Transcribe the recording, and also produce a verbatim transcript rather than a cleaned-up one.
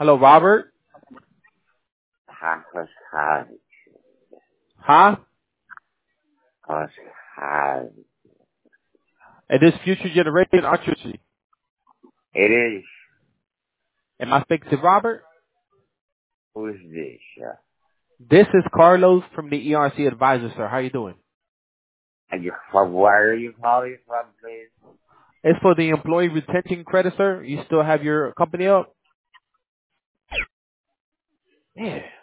Hello, Robert. How's hard? Huh? How's hard? Is this Future Generation Archery? It is. Am I speaking to Robert? Who's this? Uh, This is Carlos from the E R C Advisor, sir. How you doing? and you, from where are you calling from, please? It's for the Employee Retention Credit, sir. You still have your company up? Yeah.